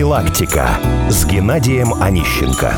Профилактика с Геннадием Онищенко.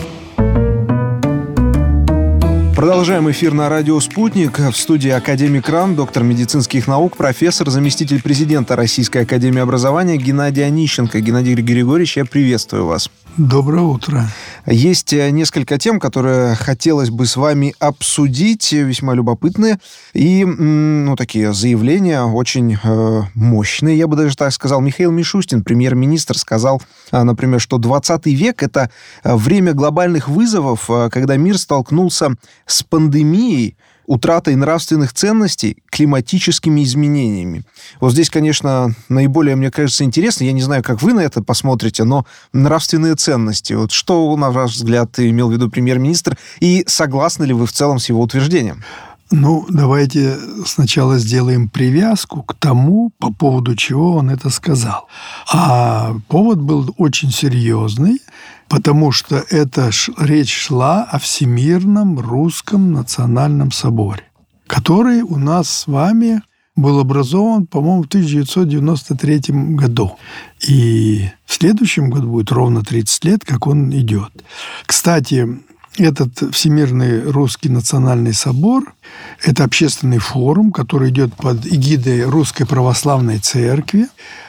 Продолжаем эфир на радио «Спутник». В студии академик РАН, доктор медицинских наук, профессор, заместитель президента Российской академии образования Геннадий Онищенко. Геннадий Григорьевич, я приветствую вас. Доброе утро. Есть несколько тем, которые хотелось бы с вами обсудить, весьма любопытные. И, такие заявления очень мощные, я бы даже так сказал. Михаил Мишустин, премьер-министр, сказал, например, что 20 век – это время глобальных вызовов, когда мир столкнулся с пандемией, утратой нравственных ценностей, климатическими изменениями. Вот здесь, конечно, наиболее, мне кажется, интересно, я не знаю, как вы на это посмотрите, но нравственные ценности. Вот что, на ваш взгляд, имел в виду премьер-министр, и согласны ли вы в целом с его утверждением? Давайте сначала сделаем привязку к тому, по поводу чего он это сказал. А повод был очень серьезный, потому что речь шла о Всемирном Русском Национальном Соборе, который у нас с вами был образован, по-моему, в 1993 году. И в следующем году будет ровно 30 лет, как он идет. Кстати, этот Всемирный Русский Национальный Собор – это общественный форум, который идет под эгидой Русской Православной Церкви.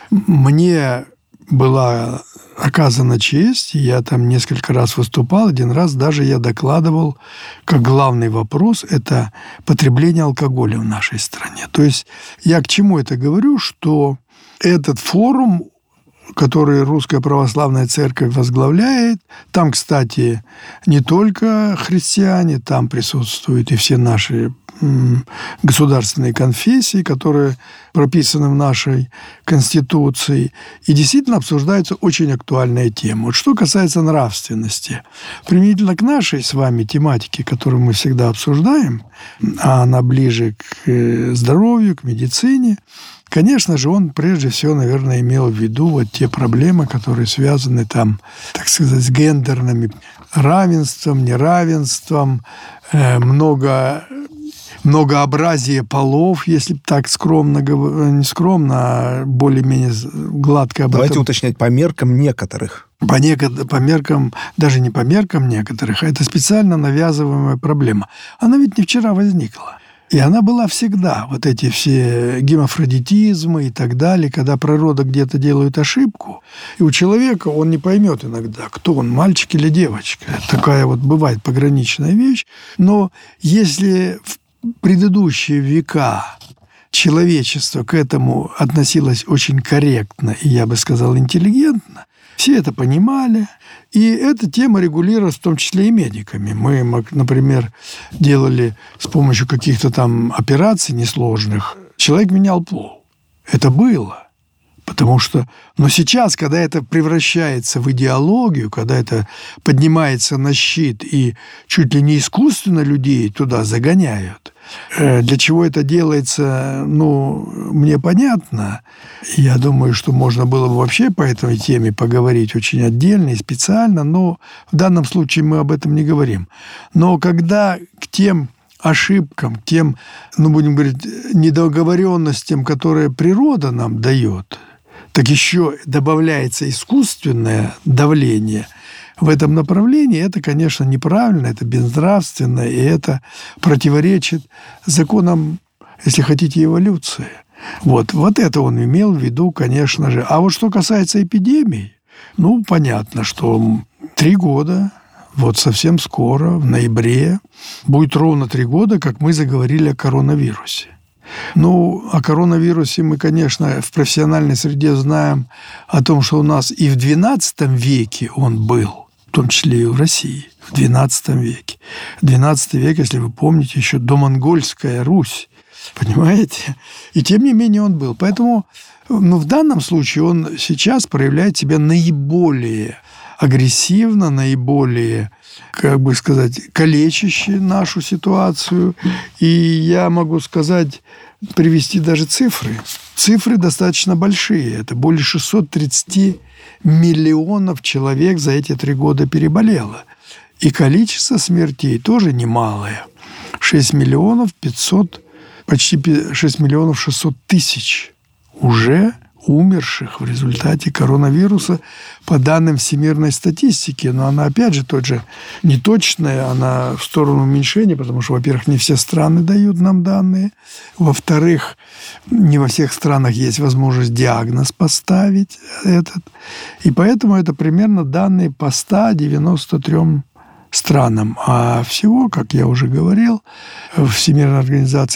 Мне была оказана честь, и я там несколько раз выступал. Один раз даже я докладывал, как главный вопрос – это потребление алкоголя в нашей стране. То есть я к чему это говорю, что этот форум, который Русская Православная Церковь возглавляет. Там, кстати, не только христиане, там присутствуют и все наши государственные конфессии, которые прописаны в нашей Конституции. И действительно обсуждаются очень актуальные темы. Вот что касается нравственности. Применительно к нашей с вами тематике, которую мы всегда обсуждаем, а она ближе к здоровью, к медицине, конечно же, он прежде всего, наверное, имел в виду вот те проблемы, которые связаны там, так сказать, с гендерным равенством, неравенством, многообразие полов, если так скромно, не скромно, а более-менее гладко об этом. Давайте уточнять, по меркам некоторых. По меркам, даже не по меркам некоторых, а это специально навязываемая проблема. Она ведь не вчера возникла. И она была всегда. Вот эти все гермафродитизмы и так далее, когда природа где-то делает ошибку, и у человека он не поймет иногда, кто он, мальчик или девочка. Такая вот бывает пограничная вещь. Но если в предыдущие века человечество к этому относилось очень корректно и, я бы сказал, интеллигентно, все это понимали, и эта тема регулировалась в том числе и медиками. Мы, например, делали с помощью каких-то там операций несложных. Человек менял пол. Это было. Потому что... Но сейчас, когда это превращается в идеологию, когда это поднимается на щит и чуть ли не искусственно людей туда загоняют, для чего это делается, мне понятно. Я думаю, что можно было бы вообще по этой теме поговорить очень отдельно и специально, но в данном случае мы об этом не говорим. Но когда к тем ошибкам, к тем, будем говорить, недоговоренностям, которые природа нам дает, так еще добавляется искусственное давление в этом направлении, это, конечно, неправильно, это безнравственно, и это противоречит законам, если хотите, эволюции. Вот это он имел в виду, конечно же. А вот что касается эпидемий, понятно, что 3 года, вот совсем скоро, в ноябре, будет ровно 3 года, как мы заговорили о коронавирусе. О коронавирусе мы, конечно, в профессиональной среде знаем о том, что у нас и в XII веке он был, в том числе и в России, в XII веке. XII век, если вы помните, еще домонгольская Русь, понимаете? И тем не менее он был. Поэтому в данном случае он сейчас проявляет себя наиболее агрессивно, наиболее, калечащий нашу ситуацию. И я могу привести даже цифры. Цифры достаточно большие. Это более 630 миллионов человек за эти 3 года переболело. И количество смертей тоже немалое. 6 миллионов 600 тысяч уже умерших в результате коронавируса по данным всемирной статистики. Но она, опять же, неточная, она в сторону уменьшения, потому что, во-первых, не все страны дают нам данные, во-вторых, не во всех странах есть возможность диагноз поставить этот. И поэтому это примерно данные по 193 странам. А всего, как я уже говорил, Всемирной организации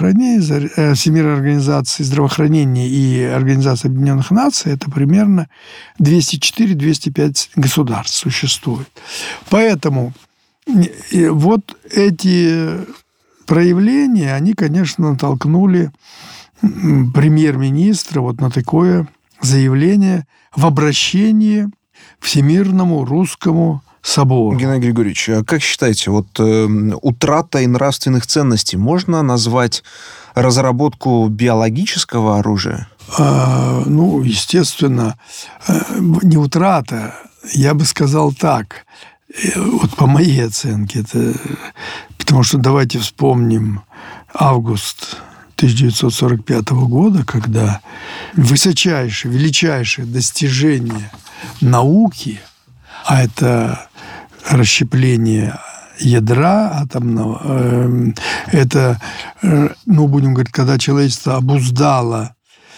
здравоохранения и Организации Объединенных Наций это примерно 204-205 государств существует. Поэтому вот эти проявления, они, конечно, натолкнули премьер-министра вот на такое заявление в обращении к Всемирному русскому собору. Геннадий Григорьевич, а как считаете, утратой нравственных ценностей можно назвать разработку биологического оружия? Естественно, не утрата. Я бы сказал так, вот по моей оценке, потому что давайте вспомним август 1945 года, когда величайшее достижение науки, а это расщепление ядра атомного, это, будем говорить, когда человечество обуздало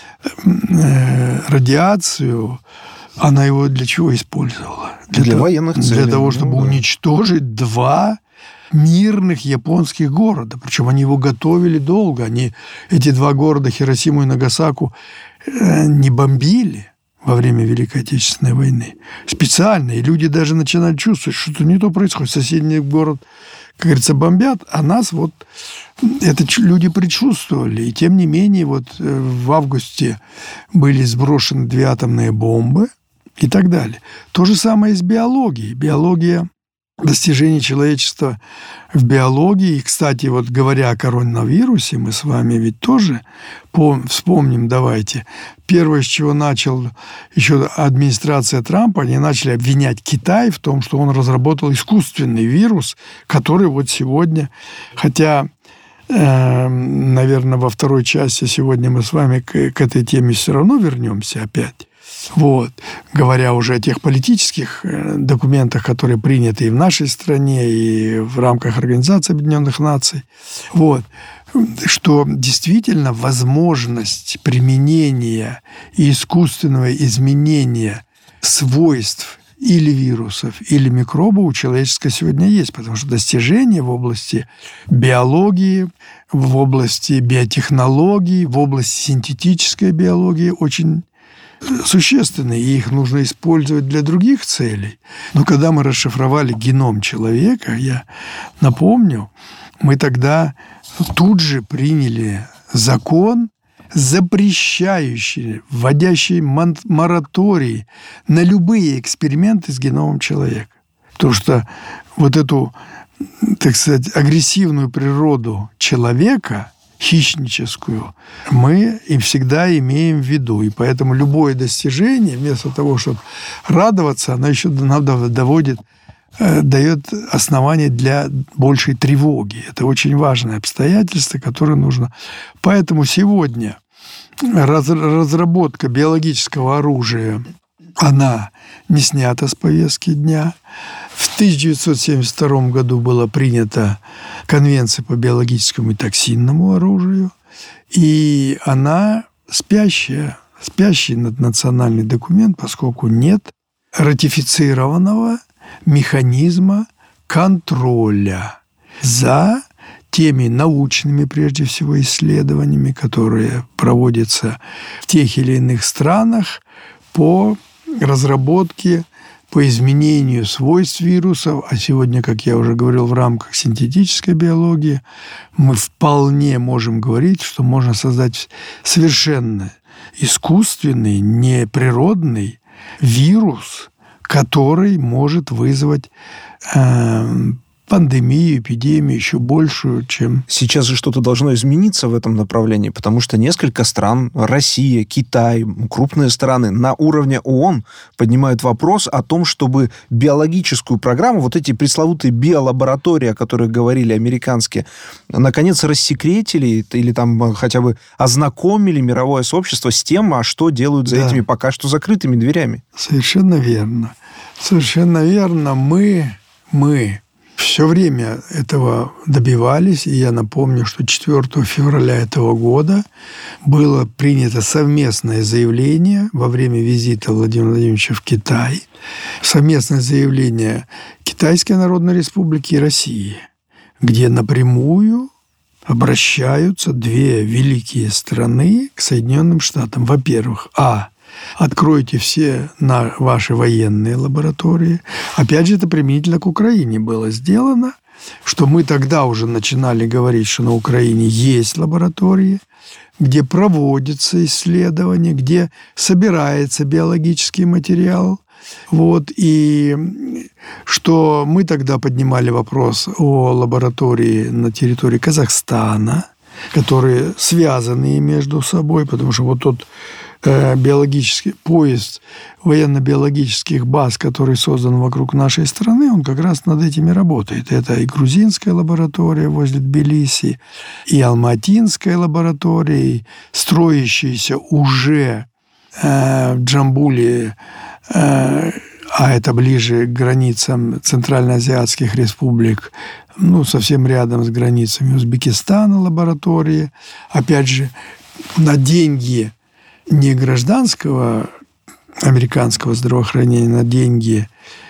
радиацию, она его для чего использовала? Для военных целей. Для того, чтобы уничтожить 2 мирных японских города. Причем они его готовили долго. Эти 2 города, Хиросиму и Нагасаку, не бомбили во время Великой Отечественной войны. Специально. И люди даже начинали чувствовать, что что-то не то происходит. Соседний город, как говорится, бомбят, а нас это люди предчувствовали. И тем не менее, в августе были сброшены 2 атомные бомбы и так далее. То же самое и с биологией. Биология, достижение человечества в биологии. И, кстати, говоря о коронавирусе, мы с вами ведь тоже вспомним, давайте. Первое, с чего начал еще администрация Трампа, они начали обвинять Китай в том, что он разработал искусственный вирус, который сегодня, хотя, наверное, во второй части сегодня мы с вами к этой теме все равно вернемся опять. Говоря уже о тех политических документах, которые приняты и в нашей стране, и в рамках Организации Объединенных Наций, что действительно возможность применения и искусственного изменения свойств или вирусов, или микробов у человечества сегодня есть, потому что достижения в области биологии, в области биотехнологий, в области синтетической биологии очень существенные, и их нужно использовать для других целей. Но когда мы расшифровали геном человека, я напомню, мы тогда тут же приняли закон, запрещающий, вводящий мораторий на любые эксперименты с геномом человека. Потому что эту, так сказать, агрессивную природу человека, хищническую, мы и всегда имеем в виду. И поэтому любое достижение, вместо того, чтобы радоваться, оно еще дает основание для большей тревоги. Это очень важное обстоятельство, которое нужно. Поэтому сегодня разработка биологического оружия, она не снята с повестки дня. В 1972 году была принята Конвенция по биологическому и токсинному оружию, и она спящий наднациональный документ, поскольку нет ратифицированного механизма контроля за теми научными, прежде всего, исследованиями, которые проводятся в тех или иных странах по разработке, по изменению свойств вирусов, а сегодня, как я уже говорил, в рамках синтетической биологии, мы вполне можем говорить, что можно создать совершенно искусственный, неприродный вирус, который может вызвать пандемию, эпидемию еще большую, чем... Сейчас же что-то должно измениться в этом направлении, потому что несколько стран, Россия, Китай, крупные страны на уровне ООН поднимают вопрос о том, чтобы биологическую программу, вот эти пресловутые биолаборатории, о которых говорили американские, наконец рассекретили или там хотя бы ознакомили мировое сообщество с тем, а что делают за этими пока что закрытыми дверями. Совершенно верно. Совершенно верно. Мы все время этого добивались, и я напомню, что 4 февраля этого года было принято совместное заявление во время визита Владимира Владимировича в Китай, совместное заявление Китайской Народной Республики и России, где напрямую обращаются две великие страны к Соединенным Штатам. Во-первых, откройте все ваши военные лаборатории. Опять же, это применительно к Украине было сделано, что мы тогда уже начинали говорить, что на Украине есть лаборатории, где проводятся исследования, где собирается биологический материал. И что мы тогда поднимали вопрос о лаборатории на территории Казахстана, которые связаны между собой, потому что вот тот биологический поезд военно-биологических баз, который создан вокруг нашей страны, он как раз над этими работает. Это и грузинская лаборатория возле Тбилиси, и алматинская лаборатория, и строящаяся уже в Джамбуле, а это ближе к границам центральноазиатских республик, совсем рядом с границами Узбекистана лаборатории. Опять же, на деньги не гражданского американского здравоохранения, на деньги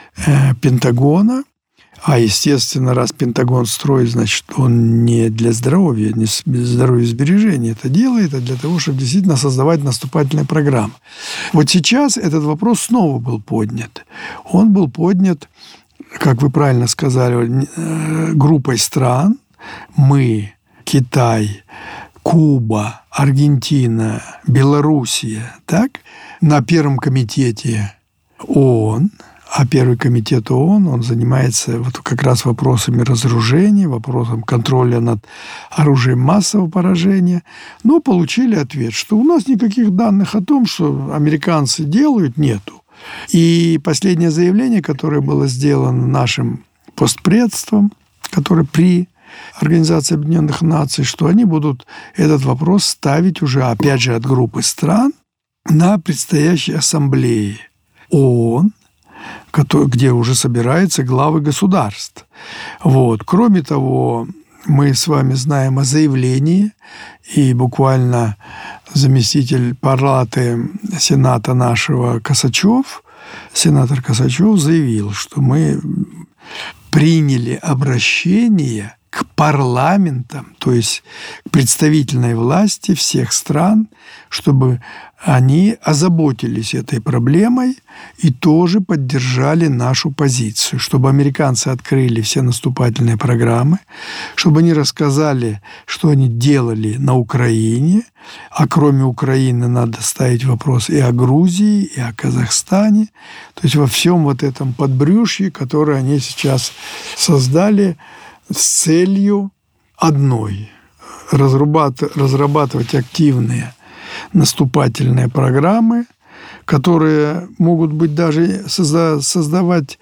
Пентагона. А, естественно, раз Пентагон строит, значит, он не для здоровья, не для здоровья и сбережения это делает, а для того, чтобы действительно создавать наступательные программы. Вот сейчас этот вопрос снова был поднят. Он был поднят, как вы правильно сказали, группой стран. Мы, Китай, Куба, Аргентина, Белоруссия, так? На Первом комитете ООН. А Первый комитет ООН, он занимается вот как раз вопросами разоружения, вопросом контроля над оружием массового поражения. Но получили ответ, что у нас никаких данных о том, что американцы делают, нету. И последнее заявление, которое было сделано нашим постпредством, которое при Организации Объединенных Наций, что они будут этот вопрос ставить уже, опять же, от группы стран на предстоящей ассамблее ООН, где уже собираются главы государств. Кроме того, мы с вами знаем о заявлении, и буквально заместитель палаты Сената нашего сенатор Косачев заявил, что мы приняли обращение к парламентам, то есть к представительной власти всех стран, чтобы они озаботились этой проблемой и тоже поддержали нашу позицию, чтобы американцы открыли все наступательные программы, чтобы они рассказали, что они делали на Украине, а кроме Украины надо ставить вопрос и о Грузии, и о Казахстане, то есть во всем вот этом подбрюшье, которое они сейчас создали с целью одной – разрабатывать активные наступательные программы, которые могут быть даже создавать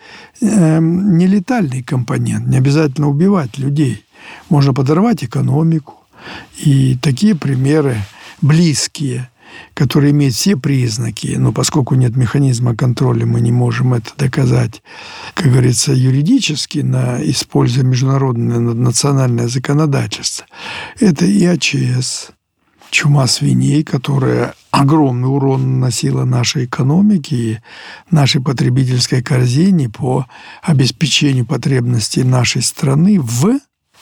нелетальный компонент, не обязательно убивать людей. Можно подорвать экономику. И такие примеры близкие, которые имеют все признаки, но поскольку нет механизма контроля, мы не можем это доказать, как говорится, юридически, используя международное национальное законодательство. Это и АЧС, чума свиней, которая огромный урон наносила нашей экономике и нашей потребительской корзине по обеспечению потребностей нашей страны в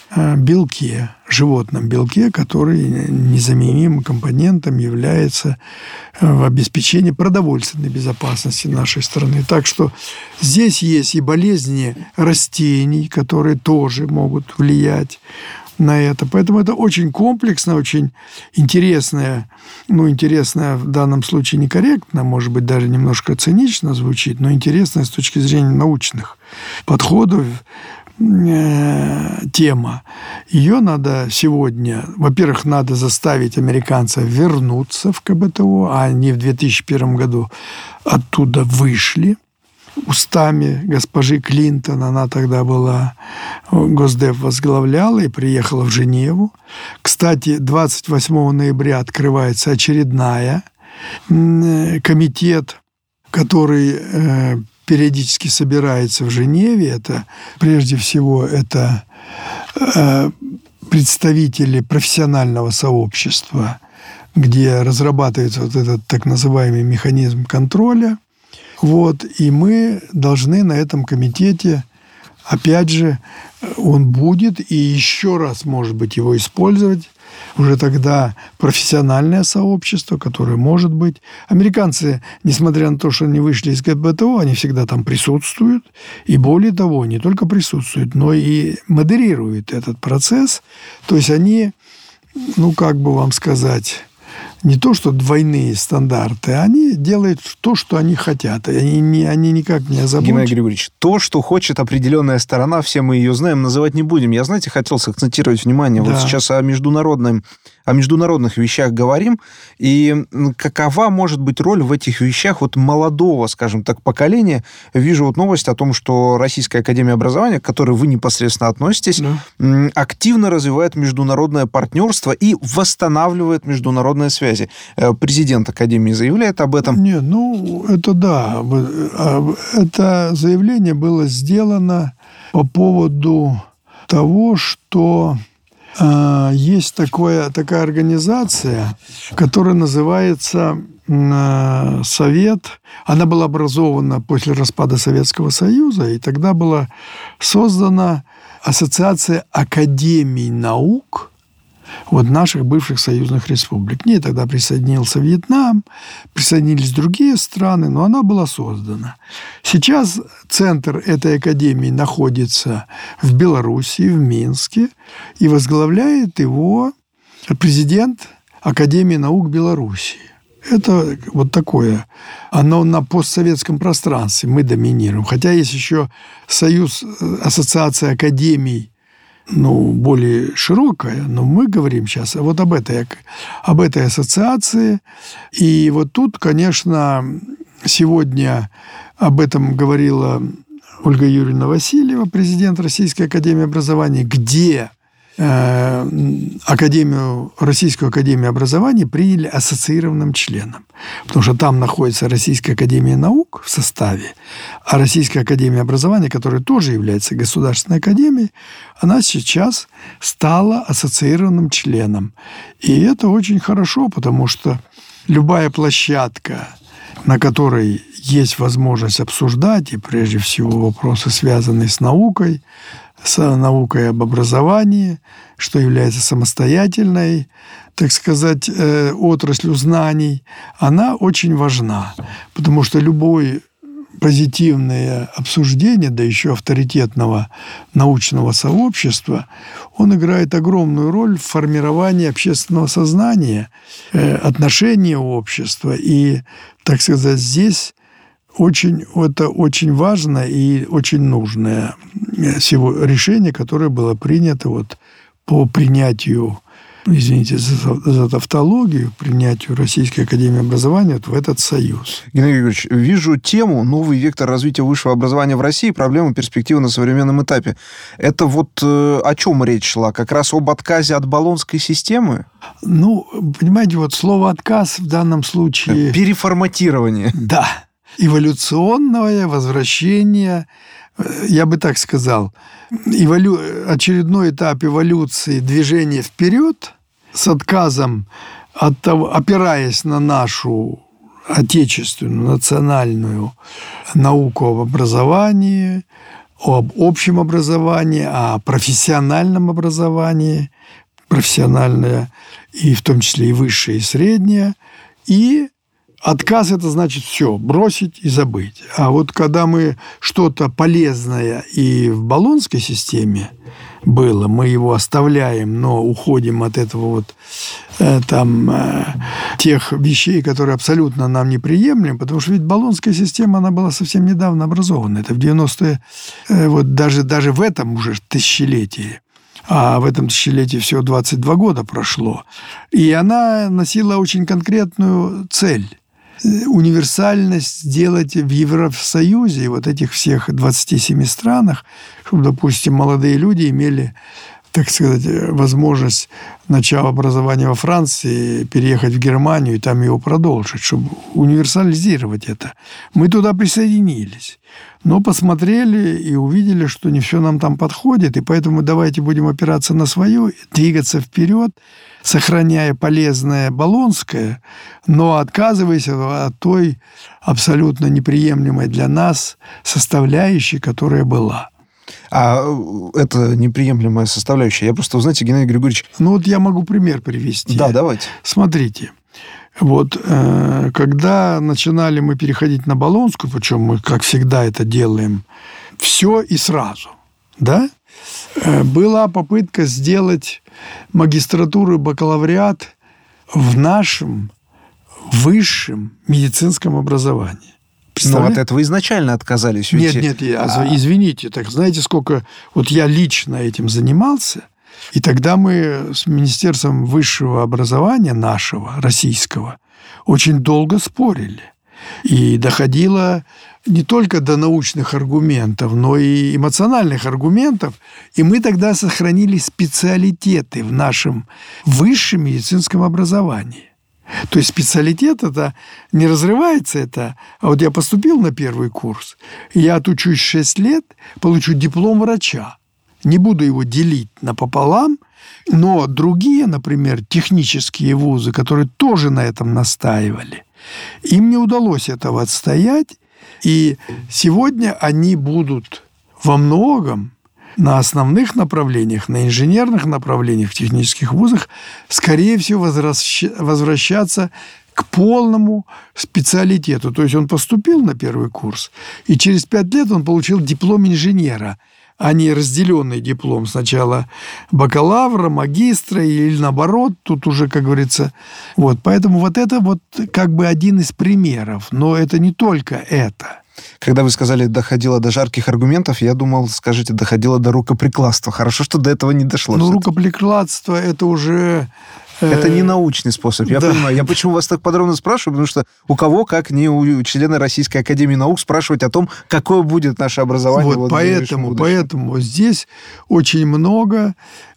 белке, животном белке, который незаменимым компонентом является в обеспечении продовольственной безопасности нашей страны. Так что здесь есть и болезни растений, которые тоже могут влиять на это. Поэтому это очень комплексно, очень интересное, интересное в данном случае некорректно, может быть, даже немножко цинично звучит, но интересное с точки зрения научных подходов, тема. Ее надо сегодня, во-первых, надо заставить американцев вернуться в КБТО, а они в 2001 году оттуда вышли устами госпожи Клинтон. Она тогда была, Госдеп возглавляла и приехала в Женеву. Кстати, 28 ноября открывается очередная комитет, который периодически собирается в Женеве. Это, прежде всего, это представители профессионального сообщества, где разрабатывается вот этот так называемый механизм контроля. Вот, и мы должны на этом комитете, опять же, он будет, и еще раз, может быть, его использовать. Уже тогда профессиональное сообщество, которое может быть. Американцы, несмотря на то, что они вышли из КБТО, они всегда там присутствуют. И более того, не только присутствуют, но и модерируют этот процесс. То есть они, как бы вам сказать, не то, что двойные стандарты, они делают то, что они хотят. Они никак не озабочены. Геннадий Григорьевич, то, что хочет определенная сторона, все мы ее знаем, называть не будем. Я, знаете, хотел сакцентировать внимание. Да. Вот сейчас о международных вещах говорим. И какова может быть роль в этих вещах вот молодого, скажем так, поколения? Вижу вот новость о том, что Российская академия образования, к которой вы непосредственно относитесь, активно развивает международное партнерство и восстанавливает международные связи. Президент Академии заявляет об этом. Нет, это да. Это заявление было сделано по поводу того, что есть такая организация, которая называется Совет. Она была образована после распада Советского Союза, и тогда была создана Ассоциация Академий Наук наших бывших союзных республик. К ней тогда присоединился Вьетнам, присоединились другие страны, но она была создана. Сейчас центр этой академии находится в Беларуси, в Минске, и возглавляет его президент Академии наук Беларуси. Это вот такое. Оно на постсоветском пространстве. Мы доминируем. Хотя есть еще Союз, Ассоциация Академий, более широкая, но мы говорим сейчас вот об этой ассоциации. И вот тут, конечно, сегодня об этом говорила Ольга Юрьевна Васильева, президент Российской академии образования, где Российскую академию образования приняли ассоциированным членом. Потому что там находится Российская академия наук в составе, а Российская академия образования, которая тоже является государственной академией, она сейчас стала ассоциированным членом. И это очень хорошо, потому что любая площадка, на которой есть возможность обсуждать, и прежде всего вопросы, связанные с наукой об образовании, что является самостоятельной, так сказать, отраслью знаний, она очень важна. Потому что любое позитивное обсуждение, да еще авторитетного научного сообщества, он играет огромную роль в формировании общественного сознания, отношения общества. И, так сказать, здесь это очень важно и очень нужное решение, которое было принято по принятию, извините за тавтологию, принятию Российской академии образования в этот союз. Геннадий Григорьевич, вижу тему «Новый вектор развития высшего образования в России. Проблемы, перспективы на современном этапе». Это о чем речь шла? Как раз об отказе от болонской системы? Понимаете, слово «отказ» в данном случае... Переформатирование. Да. Эволюционное возвращение, я бы так сказал, очередной этап эволюции движения вперед с отказом от того, опираясь на нашу отечественную, национальную науку об образовании, об общем образовании, о профессиональном образовании, профессиональное, и в том числе и высшее, и среднее, и отказ – это значит все, бросить и забыть. А когда мы что-то полезное и в болонской системе было, мы его оставляем, но уходим от этого тех вещей, которые абсолютно нам неприемлемы, потому что ведь Болонская система, она была совсем недавно образована. Это в 90-е, вот даже в этом уже тысячелетии. А в этом тысячелетии всего 22 года прошло. И она носила очень конкретную цель. Универсальность сделать в Евросоюзе, вот этих всех 27 странах, чтобы, допустим, молодые люди имели, так сказать, возможность, начав образование во Франции, переехать в Германию и там его продолжить, чтобы универсализировать это. Мы туда присоединились, но посмотрели и увидели, что не все нам там подходит, и поэтому давайте будем опираться на свое, двигаться вперед, сохраняя полезное болонское, но отказываясь от той абсолютно неприемлемой для нас составляющей, которая была. А это неприемлемая составляющая. Я просто, знаете, Геннадий Григорьевич... Ну вот я могу пример привести. Да, давайте. Смотрите. Вот когда начинали мы переходить на Болонскую, причем мы, как всегда, это делаем все и сразу, да, была попытка сделать магистратуру и бакалавриат в нашем высшем медицинском образовании. Но от этого изначально отказались. Нет, извините, так знаете, сколько... Вот я лично этим занимался, и тогда мы с Министерством высшего образования нашего, российского, очень долго спорили. И доходило не только до научных аргументов, но и эмоциональных аргументов. И мы тогда сохранили специалитеты в нашем высшем медицинском образовании. То есть специалитет это не разрывается это. А вот я поступил на первый курс, я отучусь 6 лет, получу диплом врача. Не буду его делить напополам, но другие, например, технические вузы, которые тоже на этом настаивали, им не удалось этого отстоять, и сегодня они будут во многом на основных направлениях, на инженерных направлениях в технических вузах, скорее всего, возвращаться к полному специалитету. То есть он поступил на первый курс, и через 5 лет он получил диплом инженера, а не разделенный диплом. Сначала бакалавра, магистра или наоборот, тут уже, как говорится. Вот. Поэтому вот это вот как бы один из примеров. Но это не только это. Когда вы сказали, доходило до жарких аргументов, я думал, скажите, доходило до рукоприкладства. Хорошо, что до этого не дошло. Ну, рукоприкладство – это уже... Это не научный способ, я понимаю. Я почему вас так подробно спрашиваю, потому что у кого, как не у члена Российской академии наук, спрашивать о том, какое будет наше образование. Вот поэтому здесь очень много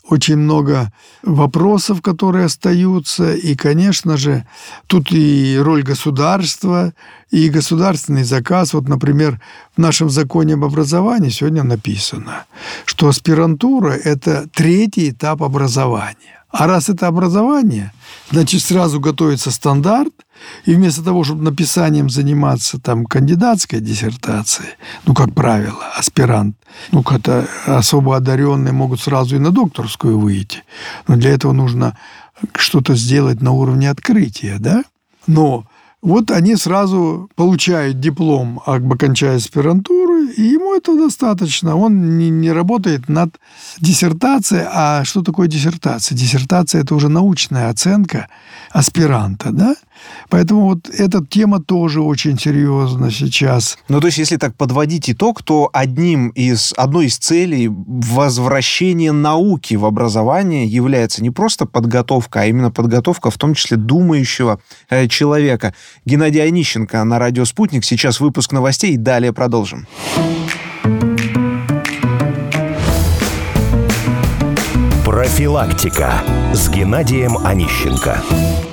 вопросов, которые остаются. И, конечно же, тут и роль государства, и государственный заказ. Вот, например, в нашем законе об образовании сегодня написано, что аспирантура – это 3-й этап образования. А раз это образование, значит, сразу готовится стандарт, и вместо того, чтобы написанием заниматься там кандидатской диссертацией, ну, как правило, аспирант, ну, как-то особо одаренные могут сразу и на докторскую выйти. Но для этого нужно что-то сделать на уровне открытия, да? Но вот они сразу получают диплом, окончая аспирантуру, и ему этого достаточно. Он не работает над диссертацией. А что такое диссертация? Диссертация – это уже научная оценка аспиранта, да? Поэтому вот эта тема тоже очень серьезна сейчас. Ну, то есть, если так подводить итог, то одной из целей возвращения науки в образование является не просто подготовка, а именно подготовка, в том числе думающего человека. Геннадий Онищенко на радио «Спутник». Сейчас выпуск новостей, далее продолжим. Профилактика с Геннадием Онищенко.